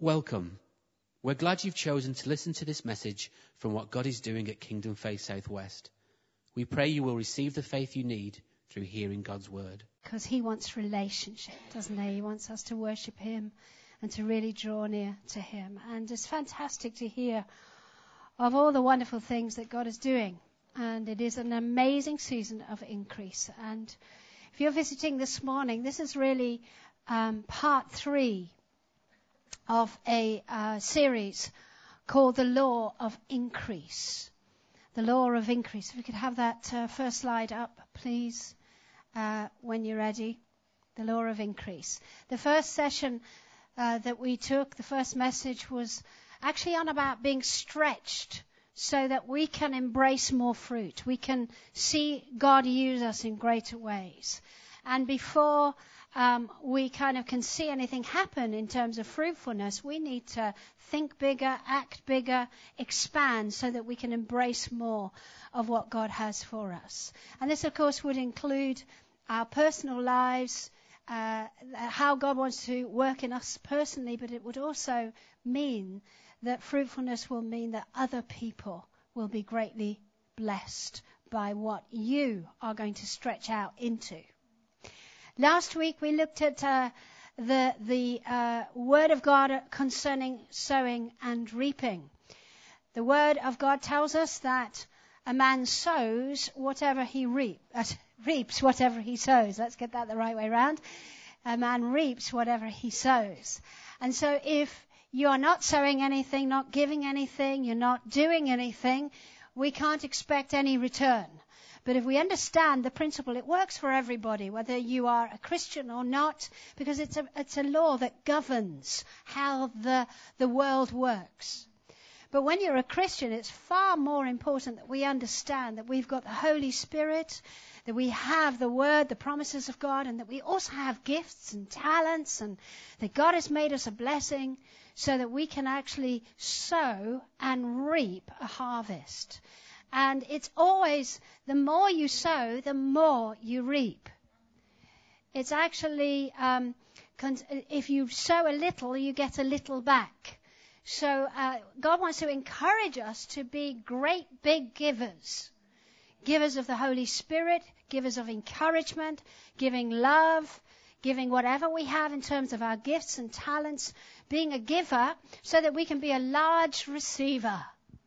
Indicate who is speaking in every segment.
Speaker 1: Welcome. We're glad you've chosen to listen to this message from what God is doing at Kingdom Faith Southwest. We pray you will receive the faith you need through hearing God's word.
Speaker 2: Because he wants relationship, doesn't he? He wants us to worship him and to really draw near to him. And it's fantastic to hear of all the wonderful things that God is doing. And it is an amazing season of increase. And if you're visiting this morning, this is really part 3 of a series called The Law of Increase. The Law of Increase. If we could have that first slide up, please, when you're ready. The Law of Increase. The first session that we took, the first message, was actually on about being stretched so that we can embrace more fruit. We can see God use us in greater ways. And before we kind of can see anything happen in terms of fruitfulness, we need to think bigger, act bigger, expand so that we can embrace more of what God has for us. And this, of course, would include our personal lives, how God wants to work in us personally, but it would also mean that fruitfulness will mean that other people will be greatly blessed by what you are going to stretch out into. Last week we looked at the Word of God concerning sowing and reaping. The Word of God tells us that a man sows whatever he reaps whatever he sows. Let's get that the right way around. A man reaps whatever he sows. And so if you are not sowing anything, not giving anything, you're not doing anything, we can't expect any return. But if we understand the principle, it works for everybody, whether you are a Christian or not, because it's a law that governs how the world works. But when you're a Christian, it's far more important that we understand that we've got the Holy Spirit, that we have the Word, the promises of God, and that we also have gifts and talents, and that God has made us a blessing so that we can actually sow and reap a harvest. And it's always, the more you sow, the more you reap. It's actually, if you sow a little, you get a little back. So God wants to encourage us to be great big givers. Givers of the Holy Spirit, givers of encouragement, giving love, giving whatever we have in terms of our gifts and talents, being a giver so that we can be a large receiver.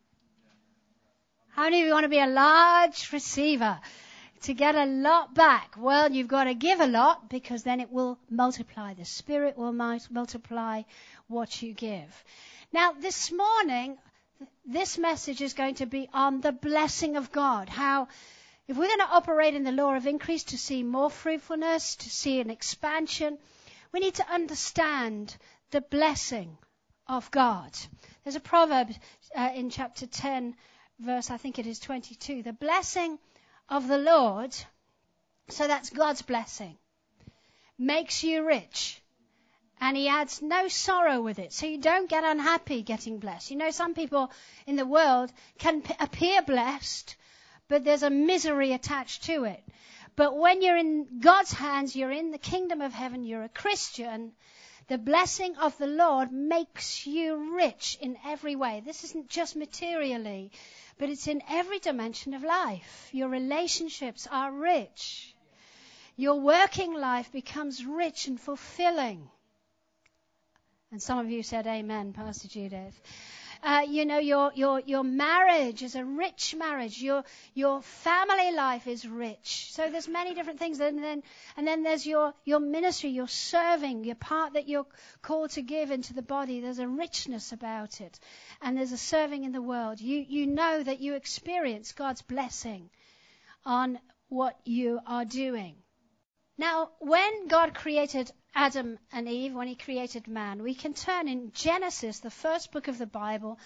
Speaker 2: How many of you want to be a large receiver to get a lot back? Well, you've got to give a lot because then it will multiply. The Spirit will multiply what you give. Now, this morning, this message is going to be on the blessing of God. How, if we're going to operate in the law of increase to see more fruitfulness, to see an expansion, we need to understand the blessing of God. There's a proverb in chapter 10, verse, I think it is 22. The blessing of the Lord, so that's God's blessing, makes you rich. And he adds no sorrow with it. So you don't get unhappy getting blessed. You know, some people in the world can appear blessed, but there's a misery attached to it. But when you're in God's hands, you're in the kingdom of heaven, you're a Christian, the blessing of the Lord makes you rich in every way. This isn't just materially, but it's in every dimension of life. Your relationships are rich. Your working life becomes rich and fulfilling. And some of you said amen, Pastor Judith. Your marriage is a rich marriage. Your family life is rich. So there's many different things. And then there's your ministry, your serving, your part that you're called to give into the body. There's a richness about it. And there's a serving in the world. You know that you experience God's blessing on what you are doing. Now, when God created Adam and Eve, when he created man, we can turn in Genesis, the first book of the Bible,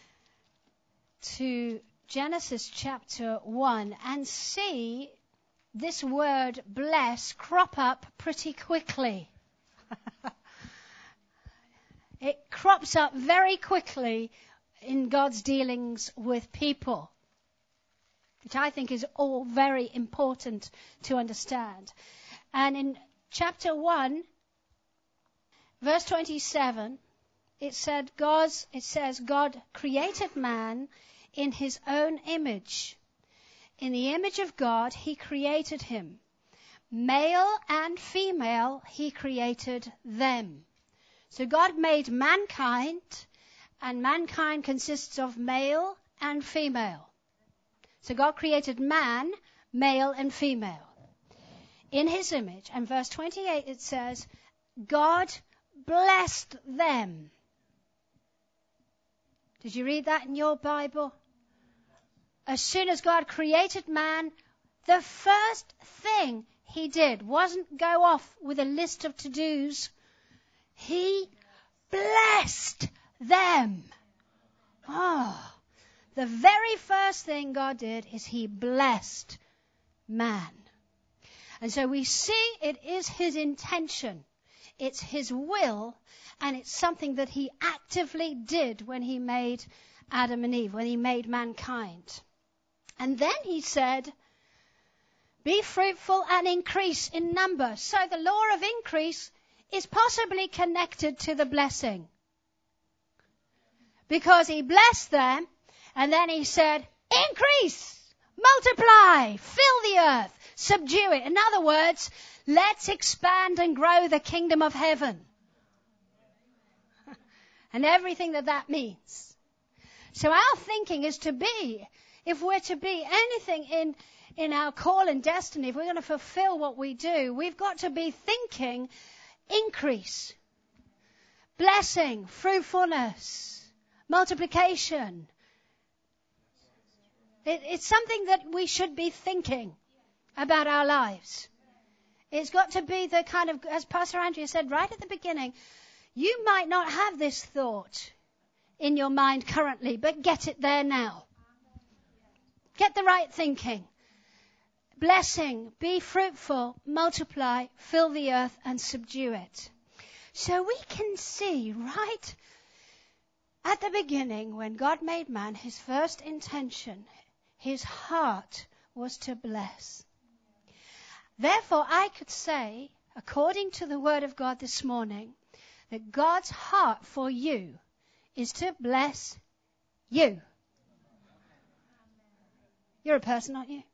Speaker 2: to Genesis chapter 1 and see this word bless crop up pretty quickly. It crops up very quickly in God's dealings with people, which I think is all very important to understand. And in chapter 1, verse 27, it says God created man in his own image. In the image of God, he created him. Male and female, he created them. So God made mankind, and mankind consists of male and female. So God created man, male and female, in his image. And verse 28, it says, God blessed them. Did you read that in your Bible? As soon as God created man, the first thing he did wasn't go off with a list of to-dos. He blessed them. Oh, the very first thing God did is he blessed man. And so we see it is his intention. It's his will, and it's something that he actively did when he made Adam and Eve, when he made mankind. And then he said, be fruitful and increase in number. So the law of increase is possibly connected to the blessing. Because he blessed them, and then he said, increase, multiply, fill the earth, subdue it. In other words, let's expand and grow the kingdom of heaven. And everything that means. So our thinking is to be, if we're to be anything in our call and destiny, if we're going to fulfill what we do, we've got to be thinking increase, blessing, fruitfulness, multiplication. It's something that we should be thinking about our lives. It's got to be the kind of, as Pastor Andrea said right at the beginning, you might not have this thought in your mind currently, but get it there now. Get the right thinking. Blessing, be fruitful, multiply, fill the earth and subdue it. So we can see right at the beginning when God made man, his first intention, his heart was to bless. Therefore, I could say, according to the word of God this morning, that God's heart for you is to bless you. You're a person, aren't you?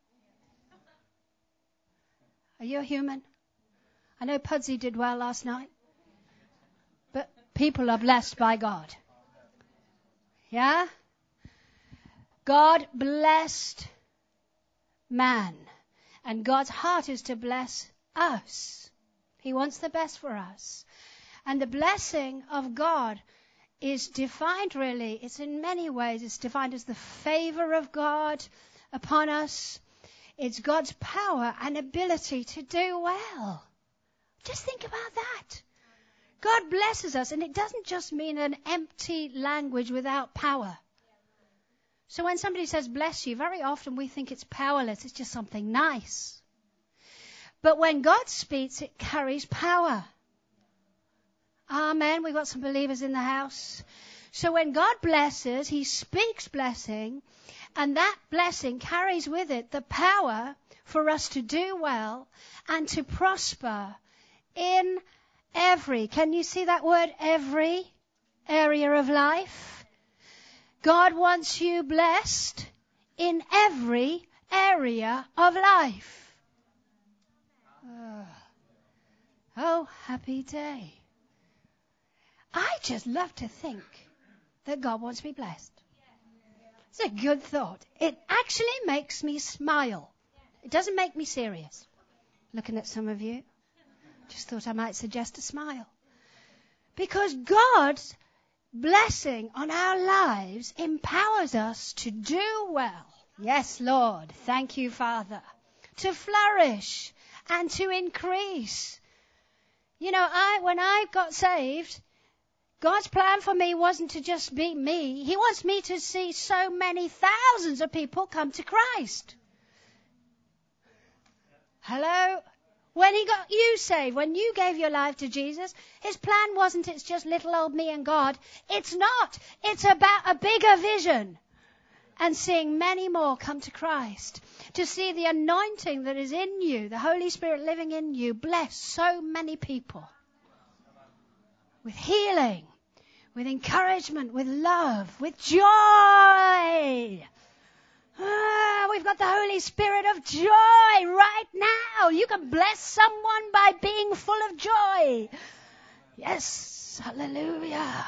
Speaker 2: Are you a human? I know Pudsey did well last night. But people are blessed by God. Yeah? God blessed man. And God's heart is to bless us. He wants the best for us. And the blessing of God is defined really, it's in many ways, it's defined as the favor of God upon us. It's God's power and ability to do well. Just think about that. God blesses us, and it doesn't just mean an empty language without power. So when somebody says bless you, very often we think it's powerless, it's just something nice. But when God speaks, it carries power. Amen. We've got some believers in the house. So when God blesses, he speaks blessing, and that blessing carries with it the power for us to do well and to prosper in every, can you see that word, every area of life? God wants you blessed in every area of life. Oh, happy day. I just love to think that God wants me blessed. It's a good thought. It actually makes me smile. It doesn't make me serious. Looking at some of you, just thought I might suggest a smile. Because God's blessing on our lives empowers us to do well. Yes, Lord. Thank you, Father. To flourish and to increase. You know, when I got saved, God's plan for me wasn't to just be me. He wants me to see so many thousands of people come to Christ. Hello? When he got you saved, when you gave your life to Jesus, his plan wasn't it's just little old me and God. It's not. It's about a bigger vision. And seeing many more come to Christ. To see the anointing that is in you, the Holy Spirit living in you, bless so many people. With healing, with encouragement, with love, with joy. We've got the Holy Spirit of joy right now. You can bless someone by being full of joy. Yes, hallelujah.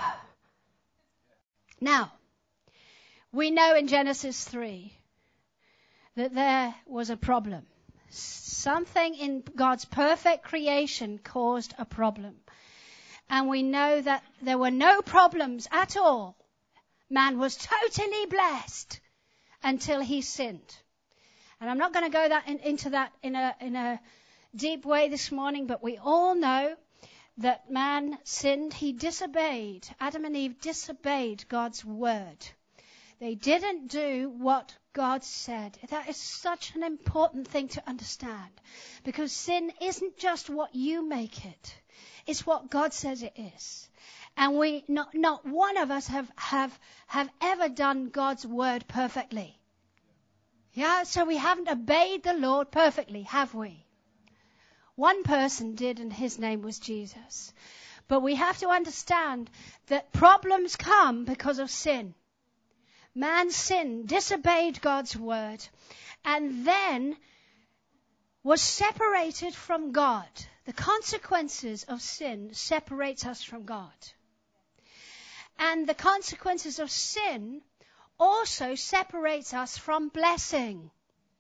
Speaker 2: Now, we know in Genesis 3 that there was a problem. Something in God's perfect creation caused a problem. And we know that there were no problems at all. Man was totally blessed until he sinned. And I'm not going to go into that in a deep way this morning, but we all know that man sinned. He disobeyed. Adam and Eve disobeyed God's word. They didn't do what God said. That is such an important thing to understand, because sin isn't just what you make it. It's what God says it is. And not one of us have ever done God's word perfectly. Yeah, so we haven't obeyed the Lord perfectly, have we? One person did, and his name was Jesus. But we have to understand that problems come because of sin. Man sinned, disobeyed God's word, and then was separated from God. The consequences of sin separates us from God. And the consequences of sin also separates us from blessing.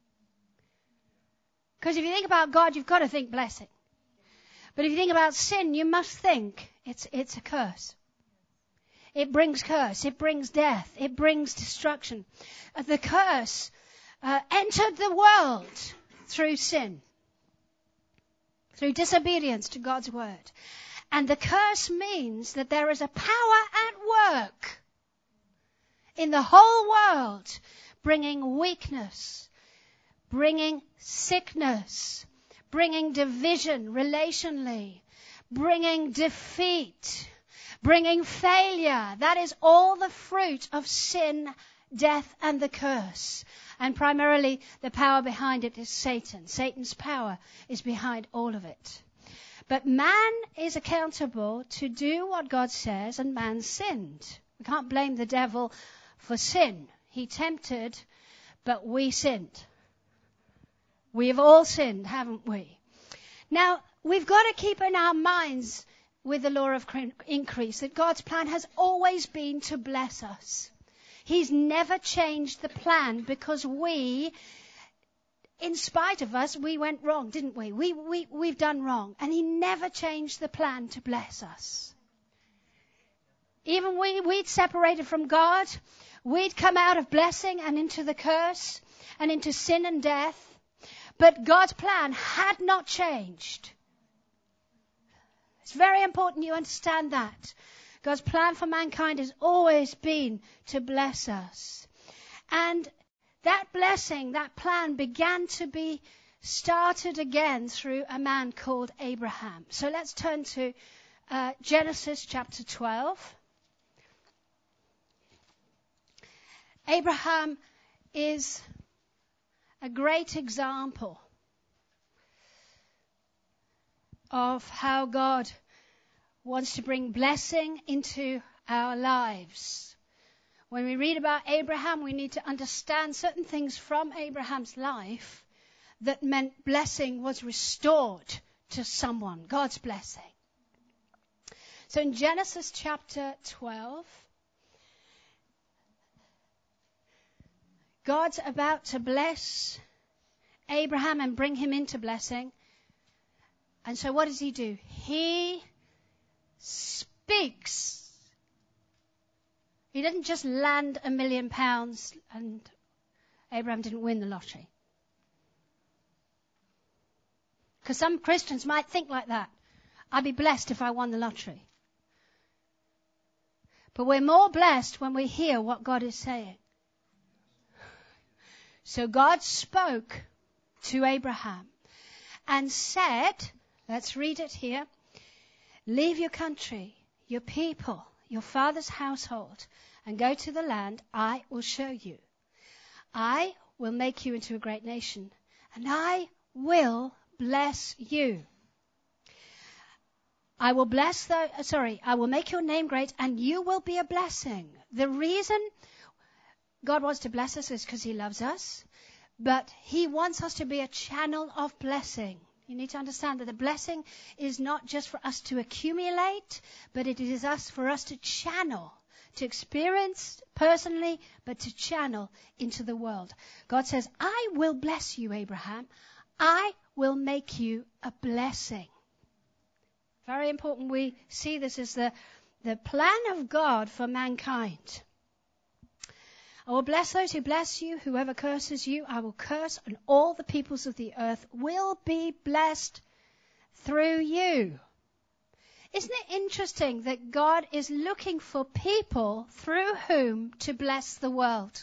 Speaker 2: Because if you think about God, you've got to think blessing. But if you think about sin, you must think it's a curse. It brings curse. It brings death. It brings destruction. The curse entered the world through sin, through disobedience to God's word. And the curse means that there is a power at work in the whole world, bringing weakness, bringing sickness, bringing division relationally, bringing defeat, bringing failure. That is all the fruit of sin, death, and the curse. And primarily the power behind it is Satan. Satan's power is behind all of it. But man is accountable to do what God says, and man sinned. We can't blame the devil for sin. He tempted, but we sinned. We have all sinned, haven't we? Now, we've got to keep in our minds with the law of increase that God's plan has always been to bless us. He's never changed the plan because we, in spite of us, we went wrong, didn't we? We've done wrong. And he never changed the plan to bless us. Even we'd separated from God. We'd come out of blessing and into the curse and into sin and death. But God's plan had not changed. It's very important you understand that. God's plan for mankind has always been to bless us. And that blessing, that plan began to be started again through a man called Abraham. So let's turn to Genesis chapter 12. Abraham is a great example of how God wants to bring blessing into our lives. When we read about Abraham, we need to understand certain things from Abraham's life that meant blessing was restored to someone, God's blessing. So in Genesis chapter 12, God's about to bless Abraham and bring him into blessing. And so what does he do? He speaks. He didn't just land £1 million and Abraham didn't win the lottery. Because some Christians might think like that. I'd be blessed if I won the lottery. But we're more blessed when we hear what God is saying. So God spoke to Abraham and said, let's read it here, leave your country, your people, your father's household, and go to the land I will show you. I will make you into a great nation, and I will bless you. I will make your name great, and you will be a blessing. The reason God wants to bless us is because he loves us, but he wants us to be a channel of blessing. You need to understand that the blessing is not just for us to accumulate, but it is for us to channel, to experience personally, but to channel into the world. God says, I will bless you, Abraham. I will make you a blessing. Very important we see this as the plan of God for mankind. I will bless those who bless you. Whoever curses you, I will curse, and all the peoples of the earth will be blessed through you. Isn't it interesting that God is looking for people through whom to bless the world?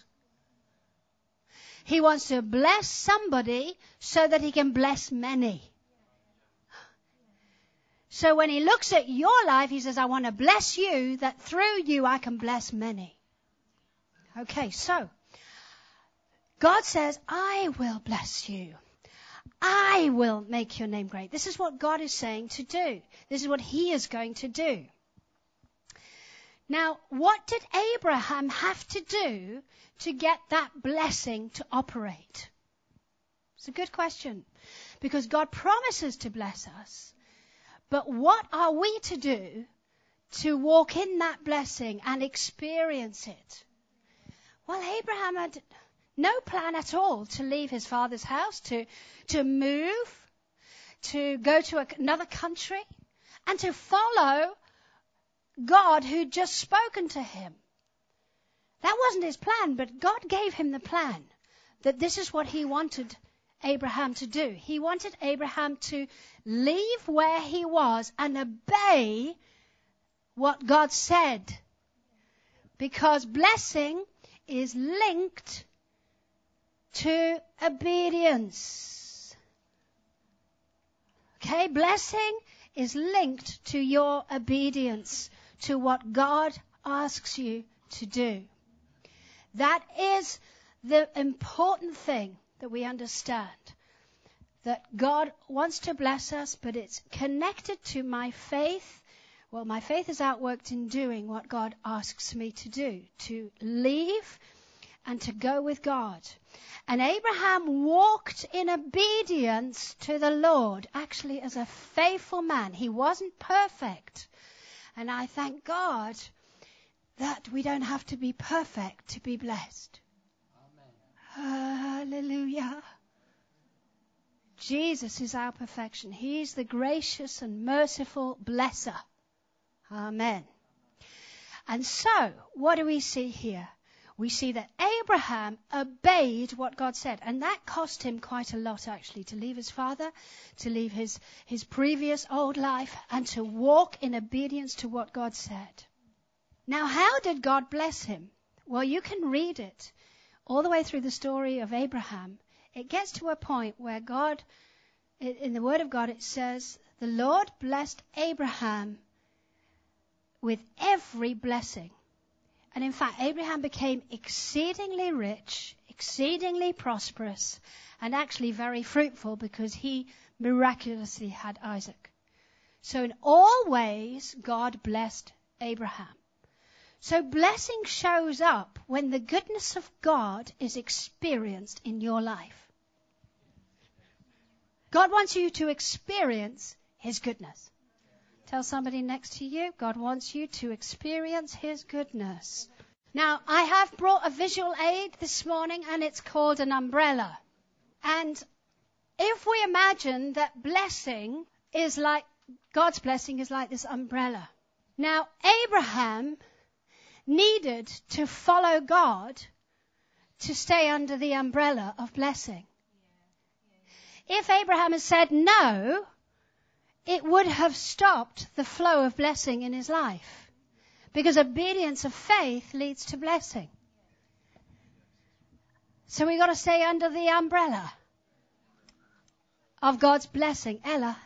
Speaker 2: He wants to bless somebody so that he can bless many. So when he looks at your life, he says, I want to bless you, that through you I can bless many. Okay, so God says, I will bless you. I will make your name great. This is what God is saying to do. This is what he is going to do. Now, what did Abraham have to do to get that blessing to operate? It's a good question, because God promises to bless us. But what are we to do to walk in that blessing and experience it? Well, Abraham had no plan at all to leave his father's house, to move, to go to another country, and to follow God who'd just spoken to him. That wasn't his plan, but God gave him the plan that this is what he wanted Abraham to do. He wanted Abraham to leave where he was and obey what God said. Because blessing is linked to obedience. Okay, blessing is linked to your obedience, to what God asks you to do. That is the important thing that we understand. That God wants to bless us, but it's connected to my faith. Well, my faith is outworked in doing what God asks me to do, to leave and to go with God. And Abraham walked in obedience to the Lord, actually as a faithful man. He wasn't perfect. And I thank God that we don't have to be perfect to be blessed. Amen. Hallelujah. Jesus is our perfection. He's the gracious and merciful blesser. Amen. And so, what do we see here? We see that Abraham obeyed what God said. And that cost him quite a lot, actually, to leave his father, to leave his previous old life, and to walk in obedience to what God said. Now, how did God bless him? Well, you can read it all the way through the story of Abraham. It gets to a point where God, in the Word of God, it says, the Lord blessed Abraham with every blessing. And in fact, Abraham became exceedingly rich, exceedingly prosperous, and actually very fruitful because he miraculously had Isaac. So in all ways, God blessed Abraham. So blessing shows up when the goodness of God is experienced in your life. God wants you to experience his goodness. Tell somebody next to you, God wants you to experience his goodness. Now, I have brought a visual aid this morning, and it's called an umbrella. And if we imagine that blessing is like, God's blessing is like this umbrella. Now, Abraham needed to follow God to stay under the umbrella of blessing. If Abraham had said no, it would have stopped the flow of blessing in his life. Because obedience of faith leads to blessing. So we've got to stay under the umbrella of God's blessing. Ella.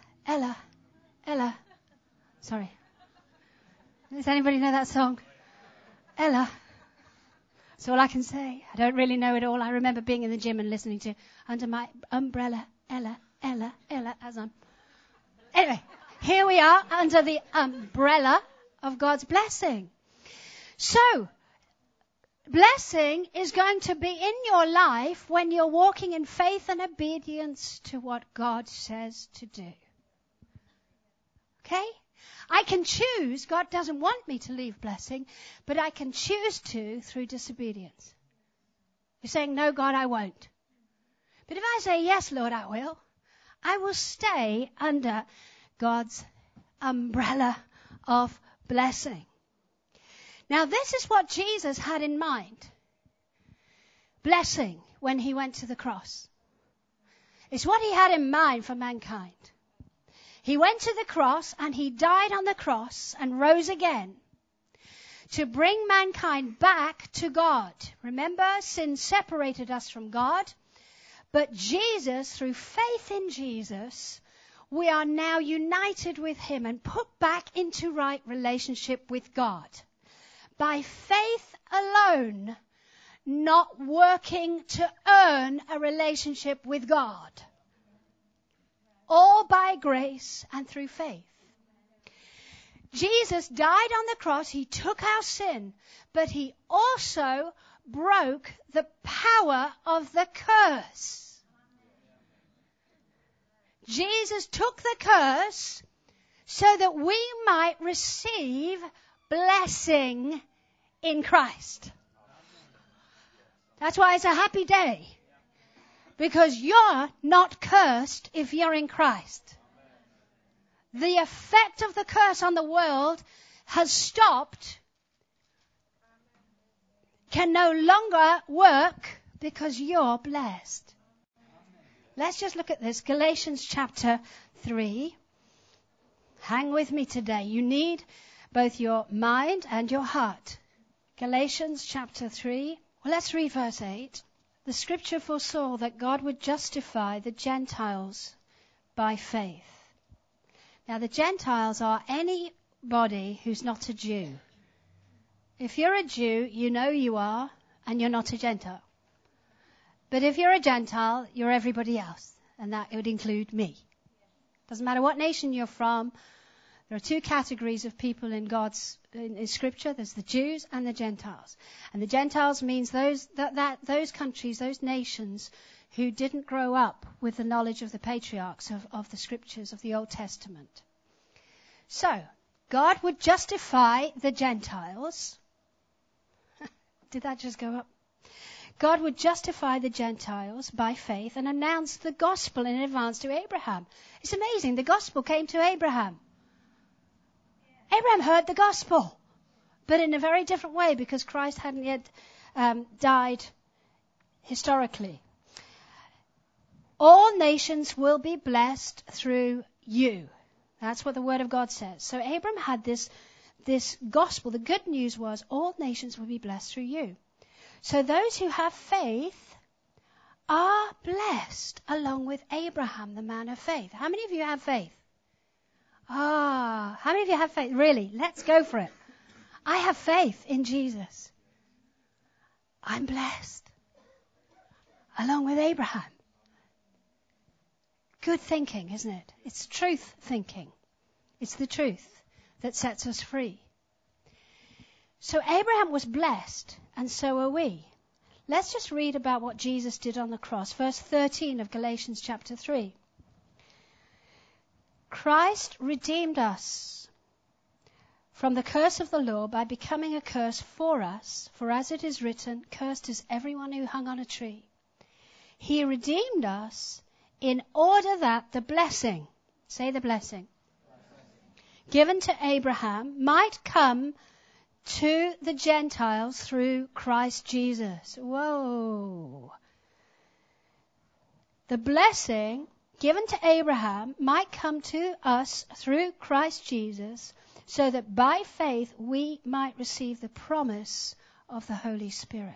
Speaker 2: Sorry. Does anybody know that song? Ella. That's all I can say. I don't really know it all. I remember being in the gym and listening to Under My Umbrella, Ella, as I'm... Anyway, Here we are under the umbrella of God's blessing. So, blessing is going to be in your life when you're walking in faith and obedience to what God says to do. Okay? I can choose. God doesn't want me to leave blessing, but I can choose to through disobedience. You're saying, no, God, I won't. But if I say, yes, Lord, I will stay under God's umbrella of blessing. Now, this is what Jesus had in mind. Blessing when he went to the cross. It's what he had in mind for mankind. He went to the cross and he died on the cross and rose again to bring mankind back to God. Remember, sin separated us from God. But Jesus, through faith in Jesus, we are now united with him and put back into right relationship with God. By faith alone, not working to earn a relationship with God. All by grace and through faith. Jesus died on the cross. He took our sin, but he also broke the power of the curse. Jesus took the curse so that we might receive blessing in Christ. That's why it's a happy day. Because you're not cursed if you're in Christ. The effect of the curse on the world has stopped, can no longer work because you're blessed. Let's just look at this. Galatians chapter 3. Hang with me today. You need both your mind and your heart. Galatians chapter 3. Well, let's read verse 8. The scripture foresaw that God would justify the Gentiles by faith. Now, the Gentiles are anybody who's not a Jew. If you're a Jew, you know you are, and you're not a Gentile. But if you're a Gentile, you're everybody else, and that would include me. Doesn't matter what nation you're from. There are two categories of people in Scripture. There's the Jews and the Gentiles. And the Gentiles means those countries, those nations who didn't grow up with the knowledge of the patriarchs of the Scriptures of the Old Testament. So, God would justify the Gentiles. Did that just go up? God would justify the Gentiles by faith and announce the gospel in advance to Abraham. It's amazing. The gospel came to Abraham. Abraham heard the gospel, but in a very different way because Christ hadn't yet died historically. All nations will be blessed through you. That's what the Word of God says. So Abraham had this gospel. The good news was all nations will be blessed through you. So those who have faith are blessed along with Abraham, the man of faith. How many of you have faith? How many of you have faith? Really? Let's go for it. I have faith in Jesus. I'm blessed. Along with Abraham. Good thinking, isn't it? It's truth thinking. It's the truth that sets us free. So Abraham was blessed, and so are we. Let's just read about what Jesus did on the cross. Verse 13 of Galatians chapter 3. Christ redeemed us from the curse of the law by becoming a curse for us, for as it is written, cursed is everyone who hung on a tree. He redeemed us in order that the blessing, say the blessing, given to Abraham might come to the Gentiles through Christ Jesus. Whoa. The blessing given to Abraham might come to us through Christ Jesus, so that by faith we might receive the promise of the Holy Spirit.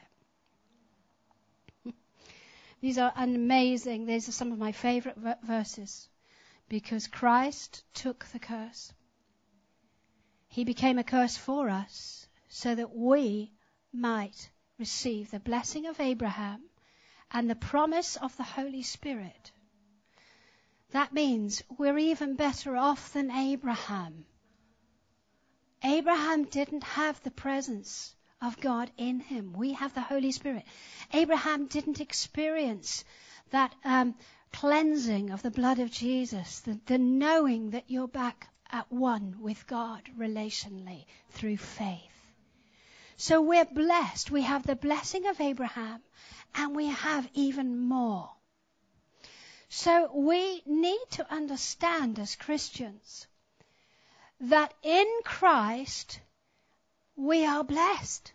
Speaker 2: These are amazing. These are some of my favorite verses, because Christ took the curse. He became a curse for us, so that we might receive the blessing of Abraham and the promise of the Holy Spirit. that means we're even better off than Abraham. Abraham didn't have the presence of God in him. We have the Holy Spirit. Abraham didn't experience that cleansing of the blood of Jesus, the knowing that you're back at one with God relationally through faith. So we're blessed. We have the blessing of Abraham, and we have even more. So we need to understand as Christians that in Christ we are blessed.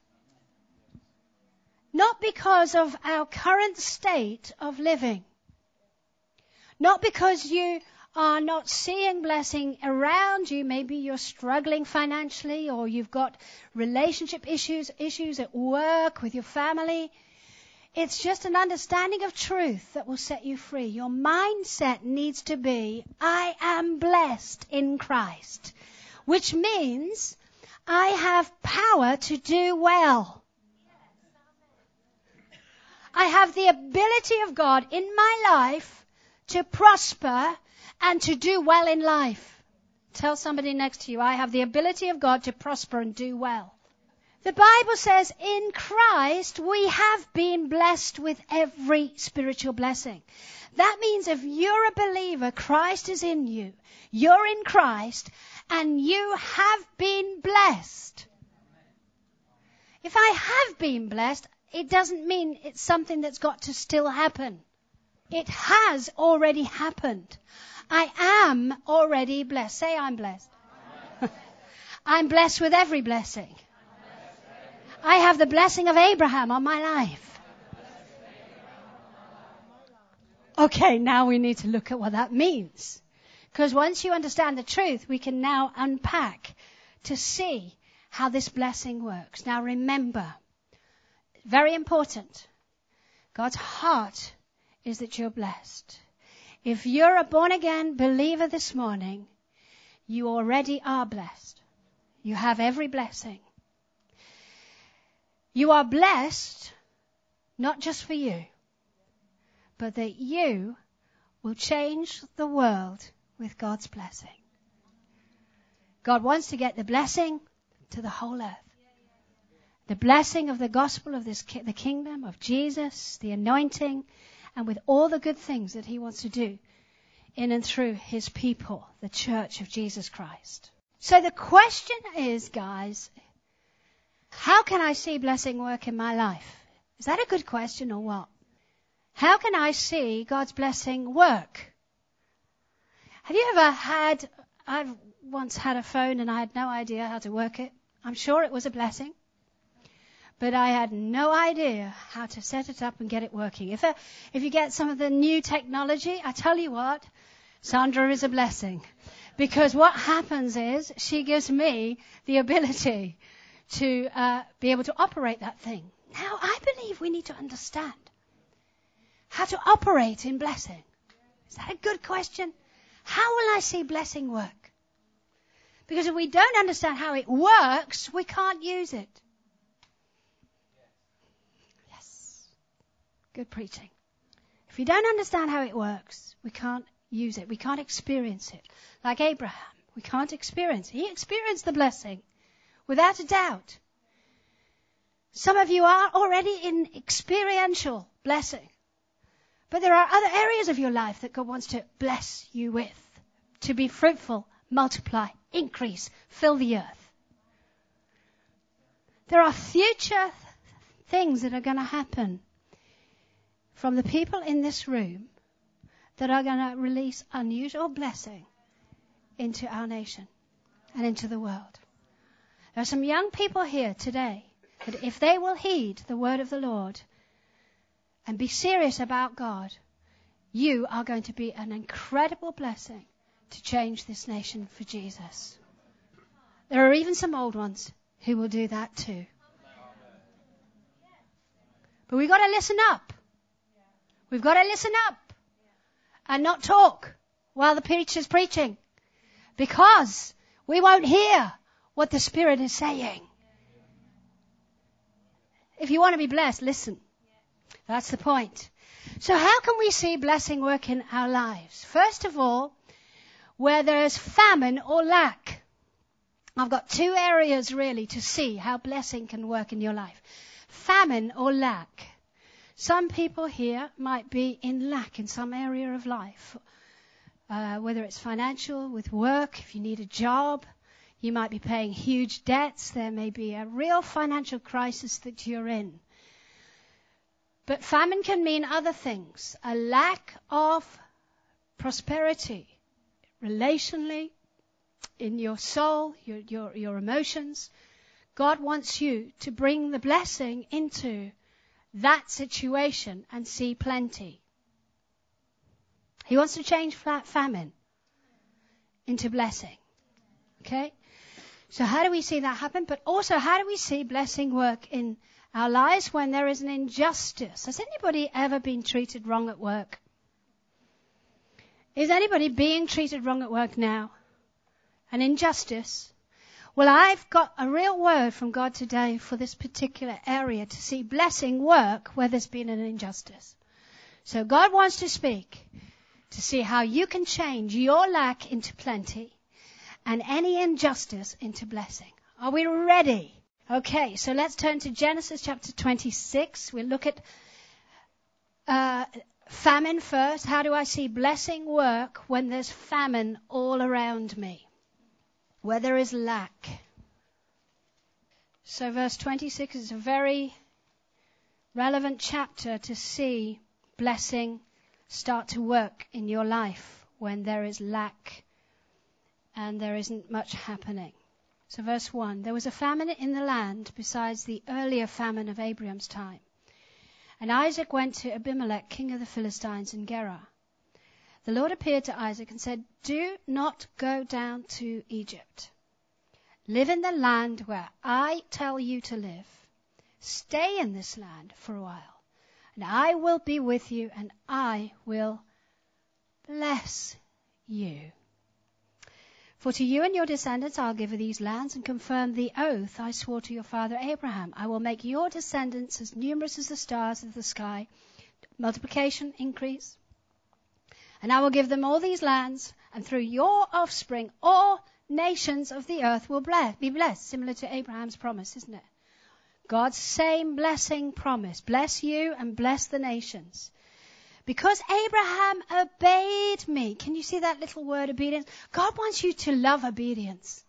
Speaker 2: Not because of our current state of living. Not because you are not seeing blessing around you. Maybe you're struggling financially, or you've got relationship issues at work with your family. It's just an understanding of truth that will set you free. Your mindset needs to be, I am blessed in Christ, which means I have power to do well. I have the ability of God in my life to prosper and to do well in life. Tell somebody next to you, I have the ability of God to prosper and do well. The Bible says in Christ we have been blessed with every spiritual blessing. That means if you're a believer, Christ is in you. You're in Christ and you have been blessed. If I have been blessed, it doesn't mean it's something that's got to still happen. It has already happened. I am already blessed. Say, I'm blessed. I'm blessed with every blessing. I have the blessing of Abraham on my life. Okay, now we need to look at what that means. Because once you understand the truth, we can now unpack to see how this blessing works. Now remember, very important, God's heart is that you're blessed. If you're a born-again believer this morning, you already are blessed. You have every blessing. You are blessed, not just for you, but that you will change the world with God's blessing. God wants to get the blessing to the whole earth. The blessing of the gospel of the kingdom of Jesus, the anointing, and with all the good things that he wants to do in and through his people, the church of Jesus Christ. So the question is, guys, how can I see blessing work in my life? Is that a good question or what? How can I see God's blessing work? Have you ever I've once had a phone and I had no idea how to work it. I'm sure it was a blessing. But I had no idea how to set it up and get it working. If you get some of the new technology, I tell you what, Sandra is a blessing. Because what happens is she gives me the ability to be able to operate that thing. Now, I believe we need to understand how to operate in blessing. Is that a good question? How will I see blessing work? Because if we don't understand how it works, we can't use it. Yes. Good preaching. If you don't understand how it works, we can't use it. We can't experience it. Like Abraham, we can't experience it. He experienced the blessing without a doubt. Some of you are already in experiential blessing. But there are other areas of your life that God wants to bless you with. To be fruitful, multiply, increase, fill the earth. There are future things that are going to happen from the people in this room that are going to release unusual blessing into our nation and into the world. There are some young people here today that if they will heed the word of the Lord and be serious about God, you are going to be an incredible blessing to change this nation for Jesus. There are even some old ones who will do that too. But we've got to listen up. We've got to listen up and not talk while the preacher's preaching, because we won't hear what the Spirit is saying. If you want to be blessed, listen. That's the point. So how can we see blessing work in our lives? First of all, where there's famine or lack. I've got two areas really to see how blessing can work in your life. Famine or lack. Some people here might be in lack in some area of life, whether it's financial, with work, if you need a job. You might be paying huge debts. There may be a real financial crisis that you're in. But famine can mean other things. A lack of prosperity, relationally, in your soul, your emotions. God wants you to bring the blessing into that situation and see plenty. He wants to change famine into blessing. Okay? So how do we see that happen? But also, how do we see blessing work in our lives when there is an injustice? Has anybody ever been treated wrong at work? Is anybody being treated wrong at work now? An injustice? Well, I've got a real word from God today for this particular area to see blessing work where there's been an injustice. So God wants to speak to see how you can change your lack into plenty and any injustice into blessing. Are we ready? Okay, so let's turn to Genesis chapter 26. We'll look at famine first. How do I see blessing work when there's famine all around me? Where there is lack. So verse 26 is a very relevant chapter to see blessing start to work in your life when there is lack and there isn't much happening. So verse 1, there was a famine in the land besides the earlier famine of Abraham's time. And Isaac went to Abimelech, king of the Philistines, in Gerar. The Lord appeared to Isaac and said, "Do not go down to Egypt. Live in the land where I tell you to live. Stay in this land for a while, and I will be with you, and I will bless you. For to you and your descendants I'll give these lands and confirm the oath I swore to your father Abraham. I will make your descendants as numerous as the stars of the sky." Multiplication, increase. "And I will give them all these lands, and through your offspring all nations of the earth will be blessed." Similar to Abraham's promise, isn't it? God's same blessing promise. Bless you and bless the nations. Because Abraham obeyed me. Can you see that little word, obedience? God wants you to love obedience.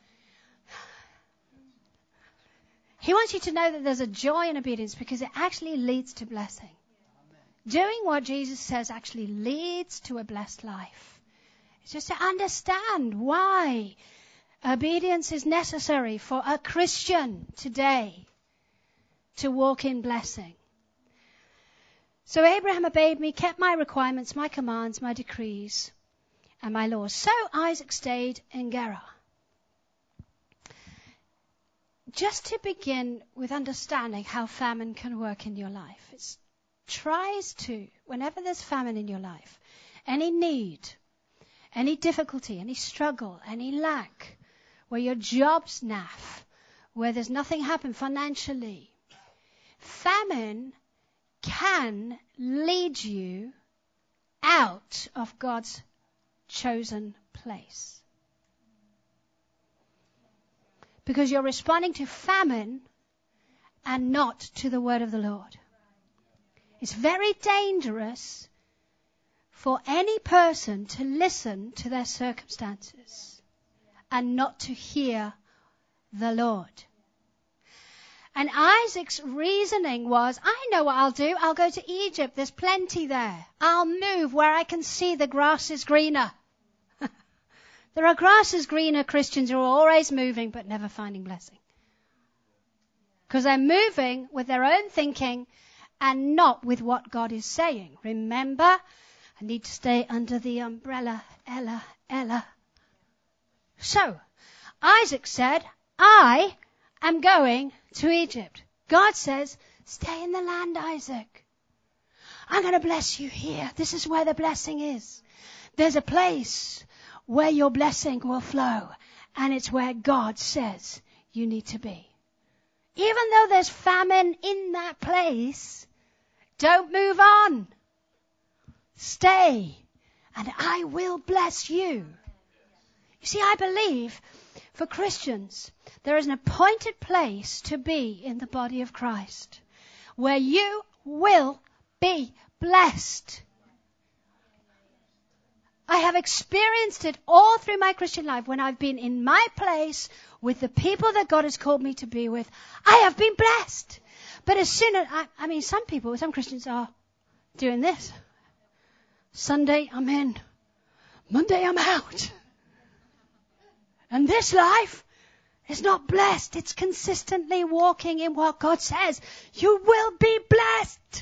Speaker 2: He wants you to know that there's a joy in obedience because it actually leads to blessing. Doing what Jesus says actually leads to a blessed life. It's just to understand why obedience is necessary for a Christian today to walk in blessing. So Abraham obeyed me, kept my requirements, my commands, my decrees, and my laws. So Isaac stayed in Gerar. Just to begin with understanding how famine can work in your life. It tries to, whenever there's famine in your life, any need, any difficulty, any struggle, any lack, where your job's naff, where there's nothing happen financially, famine can lead you out of God's chosen place. Because you're responding to famine and not to the word of the Lord. It's very dangerous for any person to listen to their circumstances and not to hear the Lord. And Isaac's reasoning was, I know what I'll do. I'll go to Egypt. There's plenty there. I'll move where I can see the grass is greener. There are grasses greener Christians who are always moving but never finding blessing. Because they're moving with their own thinking and not with what God is saying. Remember, I need to stay under the umbrella. Ella. So, Isaac said, I am going to Egypt. God says, stay in the land, Isaac. I'm going to bless you here. This is where the blessing is. There's a place where your blessing will flow, and it's where God says you need to be. Even though there's famine in that place, Don't move on. Stay, and I will bless you. You see, I believe for Christians, there is an appointed place to be in the body of Christ, where you will be blessed. I have experienced it all through my Christian life when I've been in my place with the people that God has called me to be with. I have been blessed. But as soon as, some Christians are doing this. Sunday, I'm in. Monday, I'm out. And this life is not blessed. It's consistently walking in what God says. You will be blessed.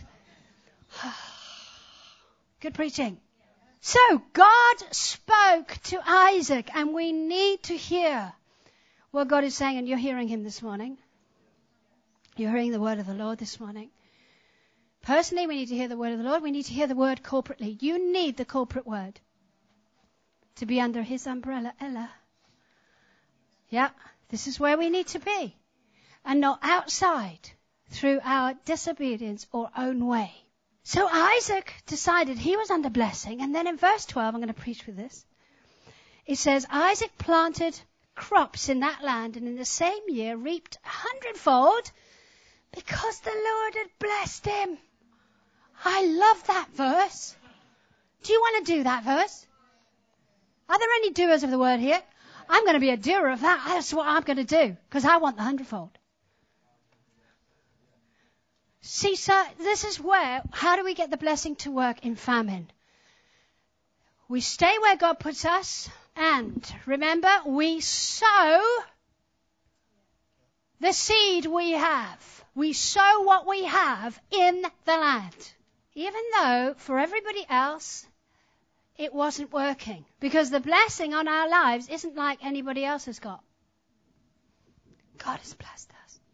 Speaker 2: Good preaching. So God spoke to Isaac, and we need to hear what God is saying, and you're hearing him this morning. You're hearing the word of the Lord this morning. Personally, we need to hear the word of the Lord. We need to hear the word corporately. You need the corporate word to be under his umbrella. Ella. Yeah, this is where we need to be, and not outside through our disobedience or own way. So Isaac decided he was under blessing, and then in verse 12, I'm going to preach with this. It says, Isaac planted crops in that land, and in the same year reaped 100-fold because the Lord had blessed him. I love that verse. Do you want to do that verse? Are there any doers of the word here? I'm going to be a doer of that. That's what I'm going to do, because I want the 100-fold. See, sir, this is where, how do we get the blessing to work in famine? We stay where God puts us, and remember, we sow the seed we have. We sow what we have in the land. Even though, for everybody else, it wasn't working. Because the blessing on our lives isn't like anybody else has got. God has blessed us.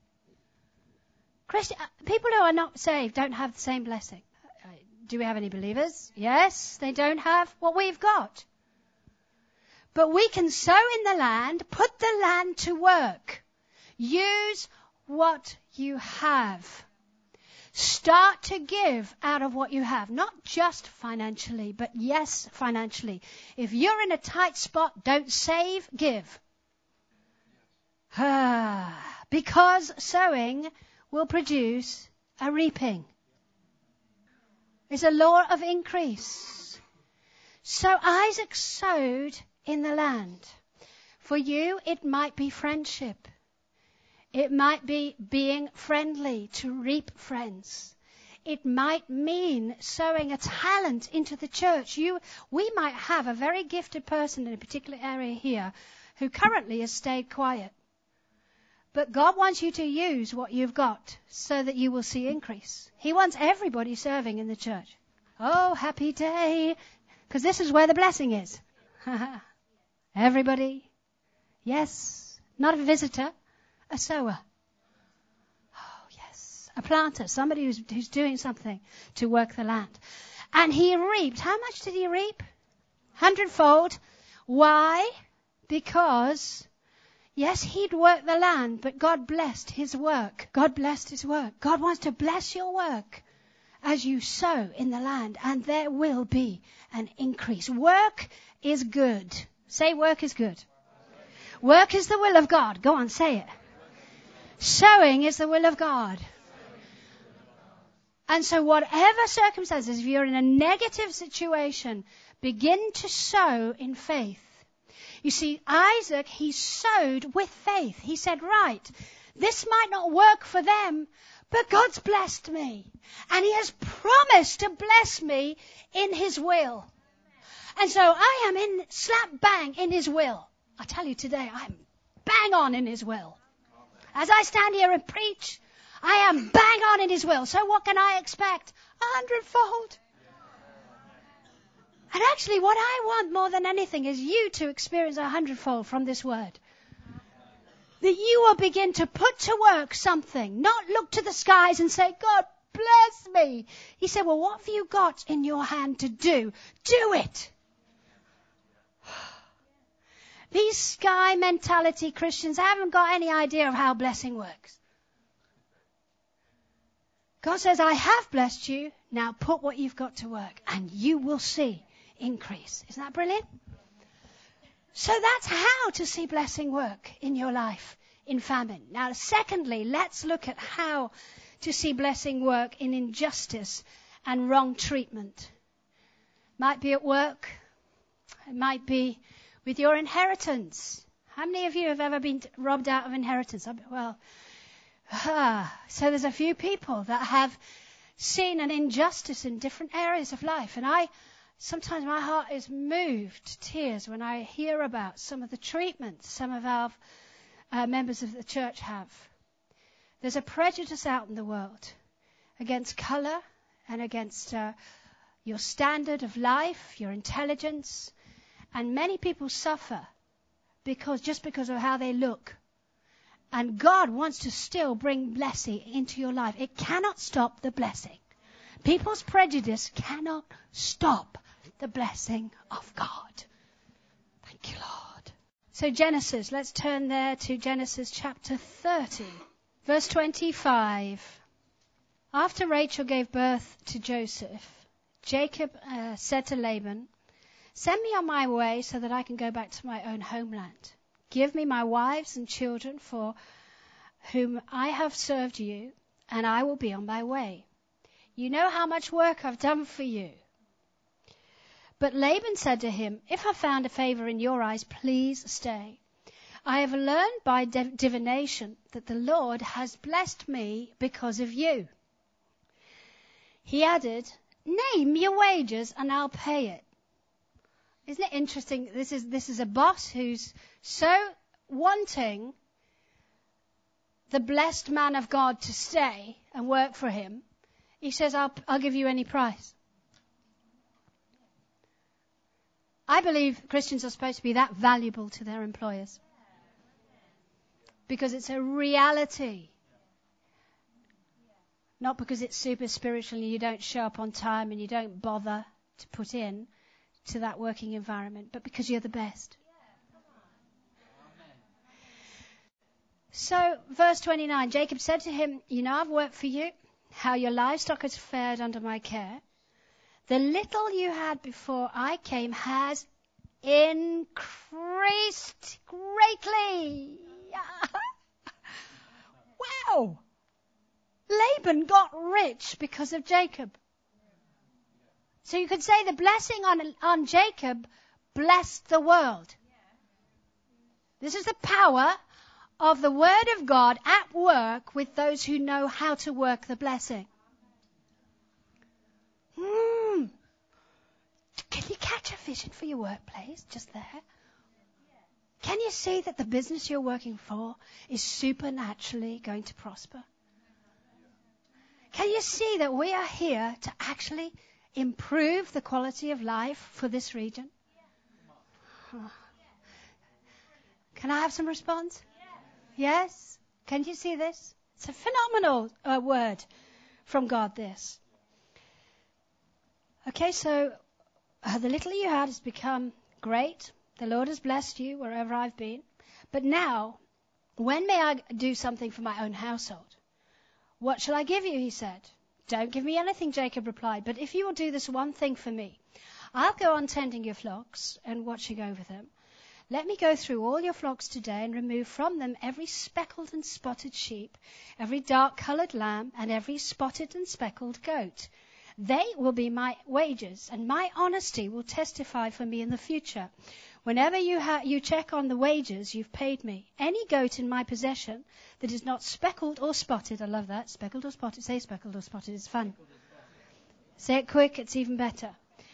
Speaker 2: People who are not saved don't have the same blessing. Do we have any believers? Yes, they don't have what we've got. But we can sow in the land, put the land to work. Use what you have. Start to give out of what you have. Not just financially, but yes, financially. If you're in a tight spot, don't save, give. Because sowing will produce a reaping. It's a law of increase. So Isaac sowed in the land. For you, it might be friendship. It might be being friendly to reap friends. It might mean sowing a talent into the church. We might have a very gifted person in a particular area here who currently has stayed quiet. But God wants you to use what you've got so that you will see increase. He wants everybody serving in the church. Oh, happy day. Because this is where the blessing is. Everybody. Yes. Not a visitor. A sower. Oh, yes. A planter. Somebody who's doing something to work the land. And he reaped. How much did he reap? 100-fold. Why? Because... yes, he'd worked the land, but God blessed his work. God blessed his work. God wants to bless your work as you sow in the land, and there will be an increase. Work is good. Say work is good. Work is the will of God. Go on, say it. Sowing is the will of God. And so whatever circumstances, if you're in a negative situation, begin to sow in faith. You see, Isaac, he sowed with faith. He said, right, this might not work for them, but God's blessed me. And he has promised to bless me in his will. And so I am in slap bang in his will. I tell you today, I'm bang on in his will. As I stand here and preach, I am bang on in his will. So what can I expect? 100-fold. And actually, what I want more than anything is you to experience 100-fold from this word. That you will begin to put to work something, not look to the skies and say, God, bless me. He said, well, what have you got in your hand to do? Do it. These sky mentality Christians haven't got any idea of how blessing works. God says, I have blessed you. Now put what you've got to work and you will see increase. Isn't that brilliant? So that's how to see blessing work in your life in famine. Now, secondly, let's look at how to see blessing work in injustice and wrong treatment. Might be at work. It might be with your inheritance. How many of you have ever been robbed out of inheritance? Well, so there's a few people that have seen an injustice in different areas of life. And sometimes my heart is moved to tears when I hear about some of the treatment some of our members of the church have. There's a prejudice out in the world against colour and against your standard of life, your intelligence. And many people suffer just because of how they look. And God wants to still bring blessing into your life. It cannot stop the blessing. People's prejudice cannot stop the blessing of God. Thank you, Lord. So Genesis, let's turn there to Genesis chapter 30, verse 25. After Rachel gave birth to Joseph, Jacob said to Laban, send me on my way so that I can go back to my own homeland. Give me my wives and children for whom I have served you, and I will be on my way. You know how much work I've done for you. But Laban said to him, if I found a favor in your eyes, please stay. I have learned by divination that the Lord has blessed me because of you. He added, name your wages and I'll pay it. Isn't it interesting? This is a boss who's so wanting the blessed man of God to stay and work for him. He says, I'll give you any price. I believe Christians are supposed to be that valuable to their employers. Because it's a reality. Not because it's super spiritual and you don't show up on time and you don't bother to put in to that working environment, but because you're the best. So, verse 29, Jacob said to him, you know I've worked for you, how your livestock has fared under my care. The little you had before I came has increased greatly. Wow! Laban got rich because of Jacob. So you could say the blessing on Jacob blessed the world. This is the power of the Word of God at work with those who know how to work the blessing. Can you catch a vision for your workplace just there? Can you see that the business you're working for is supernaturally going to prosper? Can you see that we are here to actually improve the quality of life for this region? Can I have some response? Yes? Can you see this? It's a phenomenal word from God, this. Okay, so the little you had has become great. The Lord has blessed you wherever I've been. But now, when may I do something for my own household? What shall I give you, he said. Don't give me anything, Jacob replied, but if you will do this one thing for me, I'll go on tending your flocks and watching over them. Let me go through all your flocks today and remove from them every speckled and spotted sheep, every dark-coloured lamb, and every spotted and speckled goat. They will be my wages, and my honesty will testify for me in the future. Whenever you check on the wages you've paid me, any goat in my possession that is not speckled or spotted, I love that, speckled or spotted, say speckled or spotted, it's fun. Say it quick, it's even better.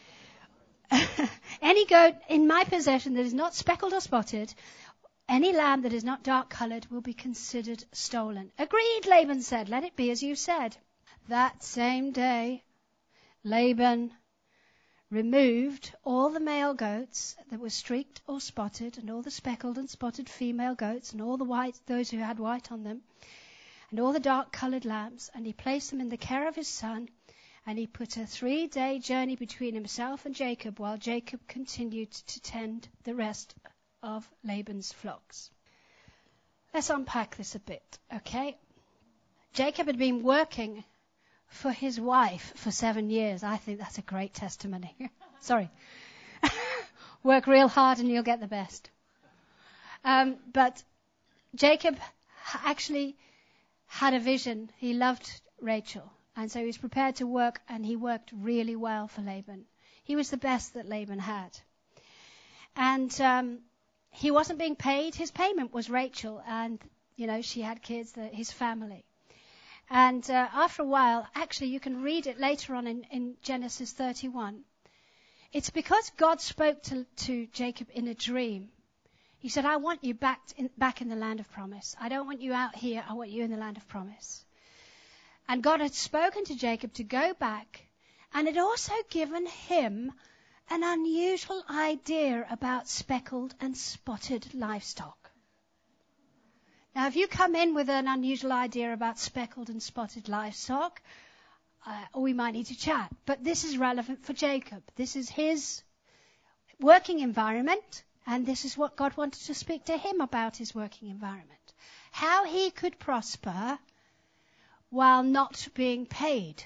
Speaker 2: Any goat in my possession that is not speckled or spotted, any lamb that is not dark-coloured will be considered stolen. Agreed, Laban said, let it be as you said. That same day, Laban removed all the male goats that were streaked or spotted, and all the speckled and spotted female goats, and all the white, those who had white on them, and all the dark-coloured lambs, and he placed them in the care of his son, and he put a 3-day journey between himself and Jacob, while Jacob continued to tend the rest of Laban's flocks. Let's unpack this a bit, okay? Jacob had been working for his wife for 7 years. I think that's a great testimony. Sorry. Work real hard and you'll get the best. But Jacob actually had a vision. He loved Rachel. And so he was prepared to work, and he worked really well for Laban. He was the best that Laban had. And he wasn't being paid. His payment was Rachel, and, she had kids, his family. And after a while, actually, you can read it later on in Genesis 31. It's because God spoke to Jacob in a dream. He said, I want you back in the land of promise. I don't want you out here. I want you in the land of promise. And God had spoken to Jacob to go back, and had also given him an unusual idea about speckled and spotted livestock. Now, if you come in with an unusual idea about speckled and spotted livestock, we might need to chat. But this is relevant for Jacob. This is his working environment, and this is what God wanted to speak to him about, his working environment. How he could prosper while not being paid.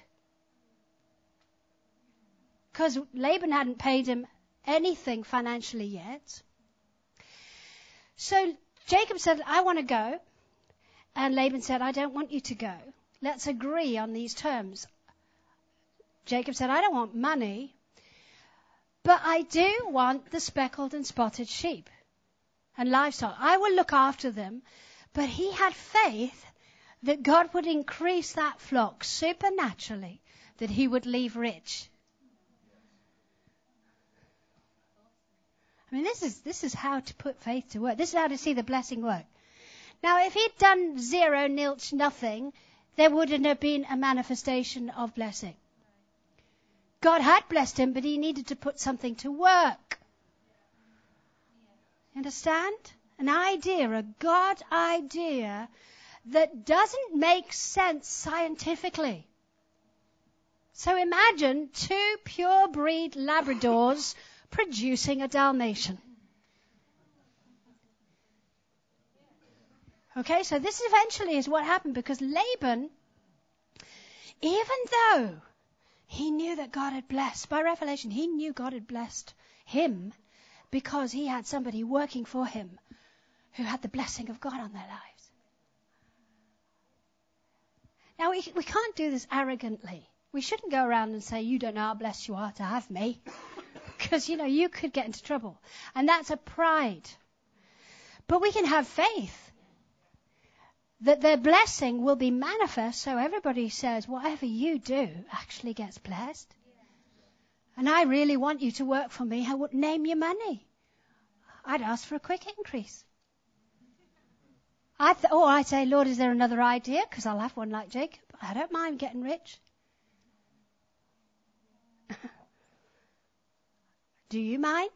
Speaker 2: Because Laban hadn't paid him anything financially yet. So Jacob said, I want to go. And Laban said, I don't want you to go. Let's agree on these terms. Jacob said, I don't want money, but I do want the speckled and spotted sheep and livestock. I will look after them. But he had faith that God would increase that flock supernaturally, that he would leave rich. I mean, this is how to put faith to work. This is how to see the blessing work. Now, if he'd done zero, nilch, nothing, there wouldn't have been a manifestation of blessing. God had blessed him, but he needed to put something to work. Understand? An idea, a God idea that doesn't make sense scientifically. So imagine 2 pure-breed Labradors producing a Dalmatian. Okay, so this eventually is what happened, because Laban, even though he knew that God had blessed, by revelation, he knew God had blessed him because he had somebody working for him who had the blessing of God on their lives. Now, we can't do this arrogantly. We shouldn't go around and say, you don't know how blessed you are to have me. Because, you could get into trouble. And that's a pride. But we can have faith that their blessing will be manifest, so everybody says, whatever you do actually gets blessed. And I really want you to work for me. I wouldn't name your money. I'd ask for a quick increase. I'd say, Lord, is there another idea? Because I'll have one like Jacob. I don't mind getting rich. Do you mind?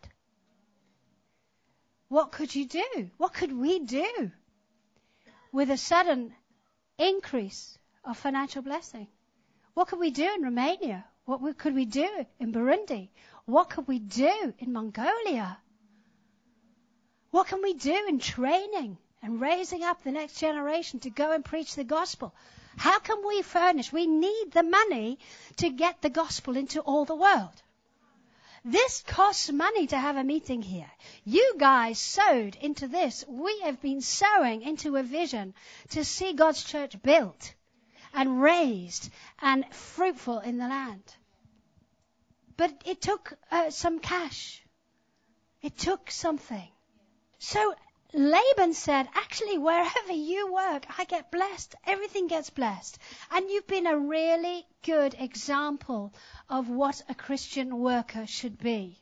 Speaker 2: What could you do? What could we do with a sudden increase of financial blessing? What could we do in Romania? What could we do in Burundi? What could we do in Mongolia? What can we do in training and raising up the next generation to go and preach the gospel? How can we furnish? We need the money to get the gospel into all the world. This costs money to have a meeting here. You guys sowed into this. We have been sowing into a vision to see God's church built and raised and fruitful in the land. But it took some cash. It took something. So Laban said, actually, wherever you work, I get blessed. Everything gets blessed. And you've been a really good example of what a Christian worker should be.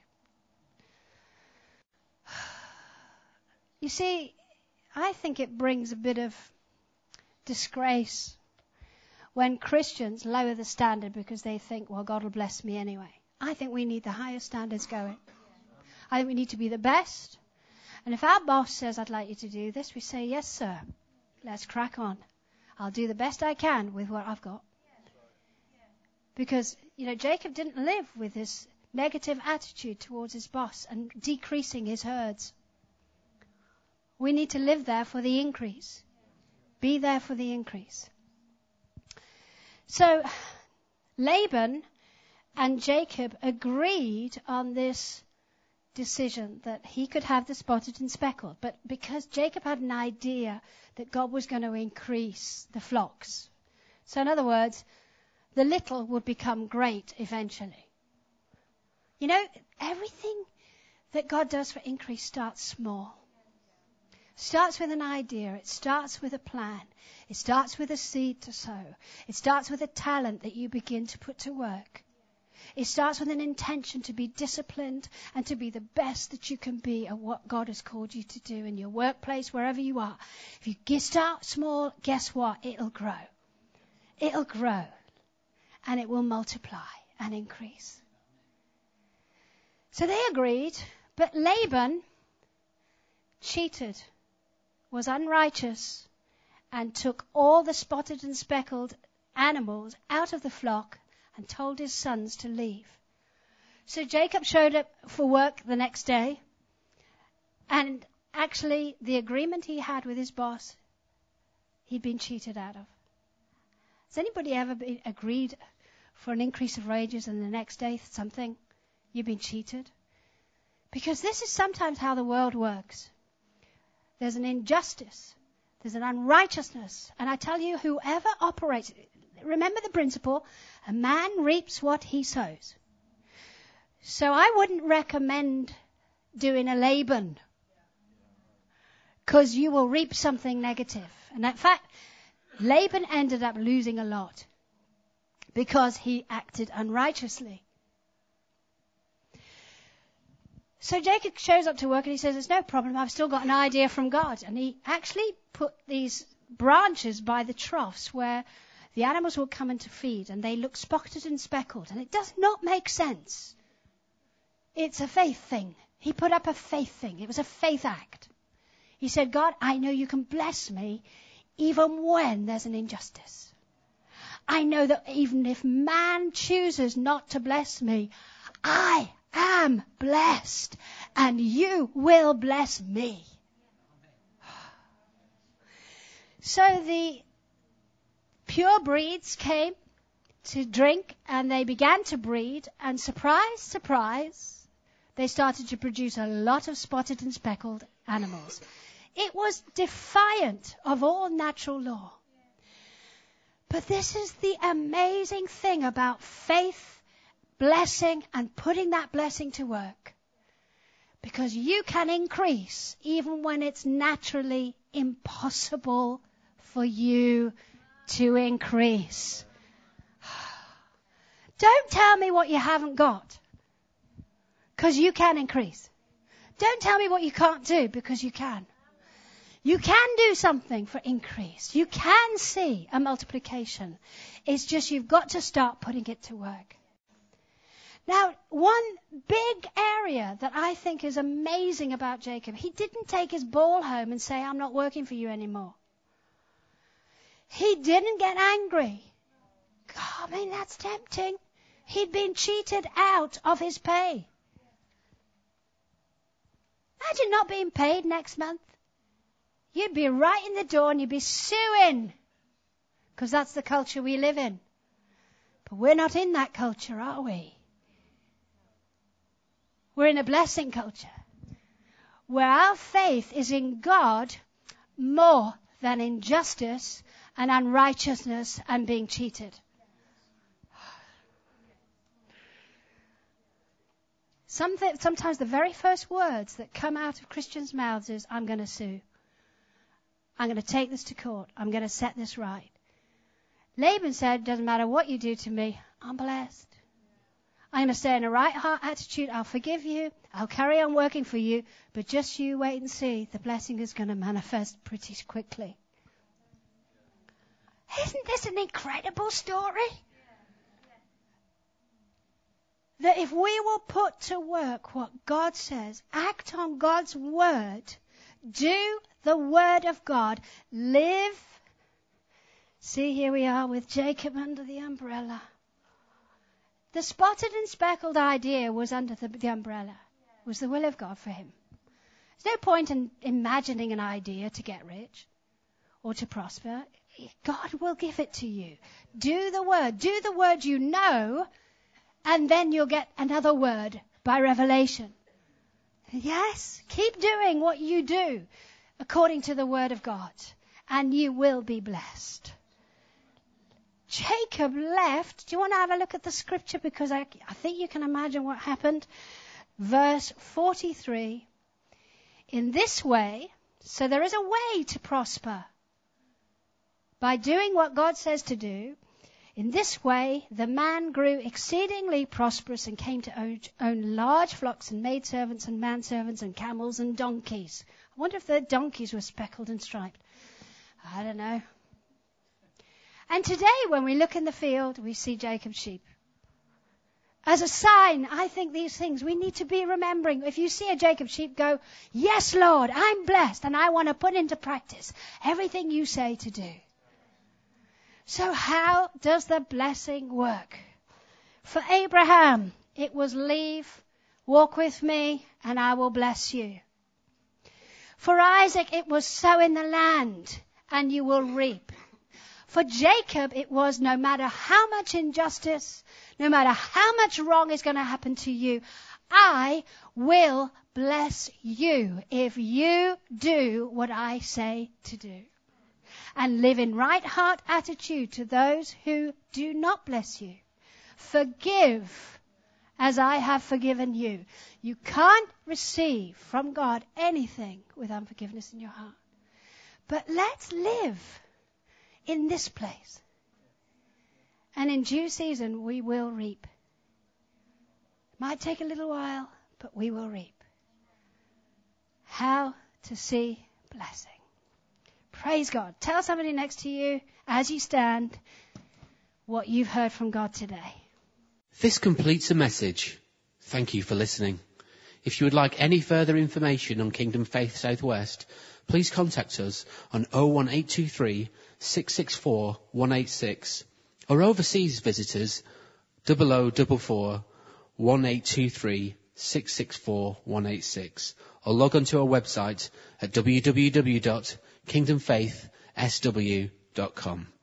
Speaker 2: You see, I think it brings a bit of disgrace when Christians lower the standard because they think, well, God will bless me anyway. I think we need the highest standards going. I think we need to be the best. And if our boss says, I'd like you to do this, we say, yes, sir. Let's crack on. I'll do the best I can with what I've got. Because, Jacob didn't live with this negative attitude towards his boss and decreasing his herds. We need to live there for the increase. Be there for the increase. So, Laban and Jacob agreed on this decision that he could have the spotted and speckled. But because Jacob had an idea that God was going to increase the flocks. So in other words, the little would become great eventually. You know, everything that God does for increase starts small. Starts with an idea. It starts with a plan. It starts with a seed to sow. It starts with a talent that you begin to put to work. It starts with an intention to be disciplined and to be the best that you can be at what God has called you to do in your workplace, wherever you are. If you start small, guess what? It'll grow. It'll grow. And it will multiply and increase. So they agreed, but Laban cheated, was unrighteous, and took all the spotted and speckled animals out of the flock and told his sons to leave. So Jacob showed up for work the next day, and actually the agreement he had with his boss, he'd been cheated out of. Has anybody ever been agreed for an increase of wages and the next day something? You've been cheated? Because this is sometimes how the world works. There's an injustice. There's an unrighteousness. And I tell you, whoever operates, remember the principle, a man reaps what he sows. So I wouldn't recommend doing a Laban, because you will reap something negative. And in fact, Laban ended up losing a lot because he acted unrighteously. So Jacob shows up to work and he says, "It's no problem, I've still got an idea from God." And he actually put these branches by the troughs where the animals will come in to feed, and they look spotted and speckled. And it does not make sense. It's a faith thing. He put up a faith thing. It was a faith act. He said, "God, I know you can bless me even when there's an injustice. I know that even if man chooses not to bless me, I am blessed, and you will bless me." So the pure breeds came to drink, and they began to breed, and surprise, surprise, they started to produce a lot of spotted and speckled animals. It was defiant of all natural law. But this is the amazing thing about faith, blessing, and putting that blessing to work. Because you can increase even when it's naturally impossible for you to increase. Don't tell me what you haven't got, because you can increase. Don't tell me what you can't do, because you can. You can do something for increase. You can see a multiplication. It's just you've got to start putting it to work. Now, one big area that I think is amazing about Jacob, he didn't take his ball home and say, "I'm not working for you anymore." He didn't get angry. God, I mean, that's tempting. He'd been cheated out of his pay. Imagine not being paid next month. You'd be right in the door and you'd be suing, because that's the culture we live in. But we're not in that culture, are we? We're in a blessing culture where our faith is in God more than in justice and unrighteousness and being cheated. Sometimes the very first words that come out of Christians' mouths is, "I'm going to sue. I'm going to take this to court. I'm going to set this right." Laban said, "Doesn't matter what you do to me, I'm blessed. I'm going to stay in a right heart attitude. I'll forgive you. I'll carry on working for you. But just you wait and see. The blessing is going to manifest pretty quickly." Isn't this an incredible story? That if we will put to work what God says, act on God's word, do the word of God, live. See, here we are with Jacob under the umbrella. The spotted and speckled idea was under the umbrella. It was the will of God for him. There's no point in imagining an idea to get rich or to prosper. God will give it to you. Do the word you know, and then you'll get another word by revelation. Yes, keep doing what you do according to the word of God, and you will be blessed. Jacob left. Do you want to have a look at the scripture? Because I think you can imagine what happened. Verse 43. In this way, so there is a way to prosper. By doing what God says to do, in this way the man grew exceedingly prosperous and came to own large flocks and maidservants and manservants and camels and donkeys. I wonder if the donkeys were speckled and striped. I don't know. And today when we look in the field, we see Jacob's sheep. As a sign, I think these things we need to be remembering. If you see a Jacob sheep, go, yes, Lord, I'm blessed and I want to put into practice everything you say to do. So how does the blessing work? For Abraham, it was leave, walk with me, and I will bless you. For Isaac, it was sow in the land, and you will reap. For Jacob, it was no matter how much injustice, no matter how much wrong is going to happen to you, I will bless you if you do what I say to do. And live in right heart attitude to those who do not bless you. Forgive as I have forgiven you. You can't receive from God anything with unforgiveness in your heart. But let's live in this place. And in due season we will reap. Might take a little while, but we will reap. How to see blessing. Praise God. Tell somebody next to you as you stand what you've heard from God today.
Speaker 1: This completes the message. Thank you for listening. If you would like any further information on Kingdom Faith Southwest, please contact us on 01823 664 186 or overseas visitors 0044 1823 664 186 or log on to our website at www.kingdomfaithsw.com.